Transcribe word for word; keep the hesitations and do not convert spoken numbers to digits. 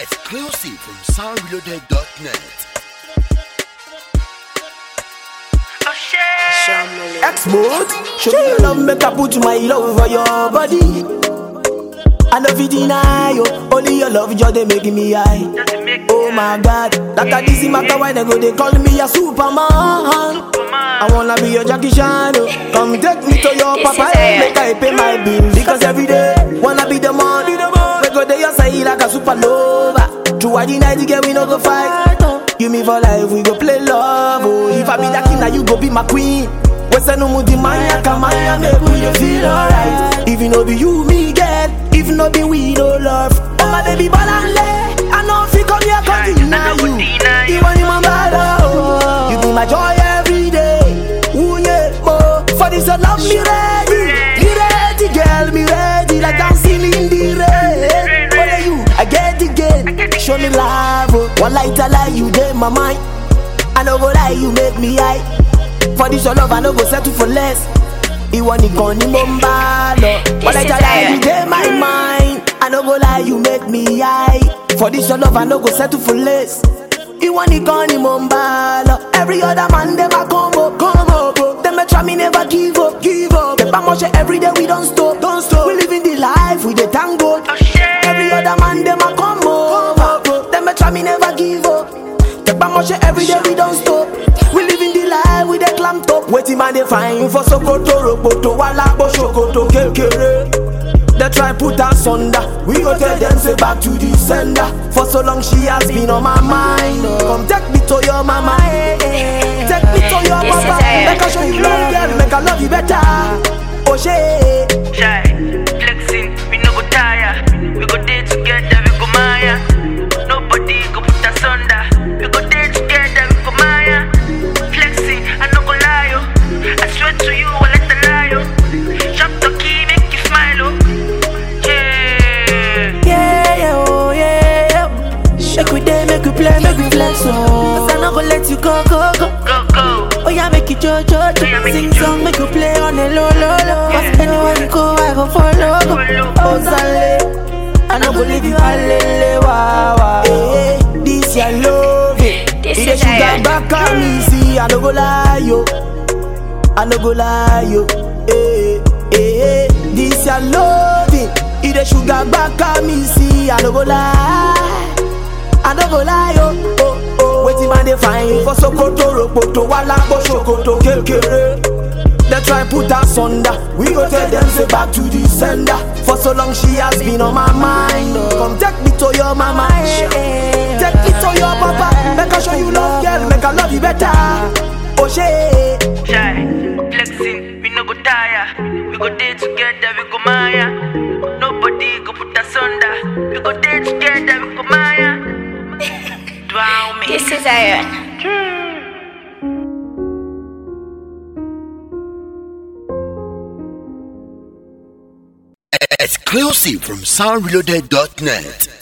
Exclusive from sound reloaded dot net. X-Mode, show me your love, make I put my love for your body. I know if you deny you, only your love just they making me high. Oh my God, like a dizzy matter why they go they call me a Superman. I wanna be your Jackie Chan. Come take me to your papa, make I pay my bills. Because every day wanna be the man, we go there you say like a supernova. Through the night girl we no go fight. You me for life we go play love. Oh, if I be the king now you go be my queen. What's no mudi mania kamaya make me feel alright. If you know be you me get, if no be we no love. Oh my baby balanle, I know if you come here come deny you. You want you my bad oh, you be my joy every day. Ooh yeah, oh, for this I love me ready, me ready girl, me ready like dancing in the rain. Only you, I get the game, show me love. Oh, one light I lie you dey my mind. I no go lie you make me high. For this your love I no go settle for less. You want it gone in Mombalo. But I tell you dey my mind. I no go lie you make me high. For this your love I no go settle for less. You want it gone in Mombalo. Every other man them a come up, come up. Oh. Them a try me never give up, give up. Them a much every day we don't stop, don't stop. We living the life with the tango. Oh, every other man them a come up, come up. Oh. Them a try me never give up. Them a much every day we don't stop. We living the life with a clamp top. Waiting man they find for Sokoto, Roboto, Walabo, Shokoto, Kekere. They try put us under. We go tell them say back to the sender. For so long she has been on my mind. Come take me to your mama, take me to your papa. Make I show you love, girl, make I love you better. Oh shit, shy, flexing, we no go tire. We go there together, we go Maya. Nobody go put us under. We go there together, we go Maya. Flexing, I no go lie, yo. I swear to you, I let the lie, yo. Shop the key, make you smile, oh. Yeah, yeah, yeah, oh yeah, yeah. Make we day, make we play, make we flex, oh. Cause I no go let you go, go, go, go, go. Oh yeah, make you jo, jo, jo. Yeah, sing song, make you play on the low, low, low. Cause yeah. Anywhere you go, I go follow, go. Oh Sale, I no go leave you, alele, wow, wow. Hey, this your love, it. This is sugar back on me, see. I no go lie, yo. I no go lie, yo. Hey, hey, hey. This your love, it. It is sugar back on me, see. I no go lie. I no go lie, yo. Oh, oh. Waiting man they find for Sokoto, Roboto, Walabo, Shokoto, Kekere. They try put us under. We go tell them say back to the sender. For so long she has been on my mind. Come take me to your mama, take me to your papa. Make I show you love, girl, make I love you better. Oh shit, shy, flexing, we no go tire. We go there together, we go Maya. Nobody go put us under. We go there together, we go Maya. Drown me. This is Iron. Exclusive from sound reloaded dot net.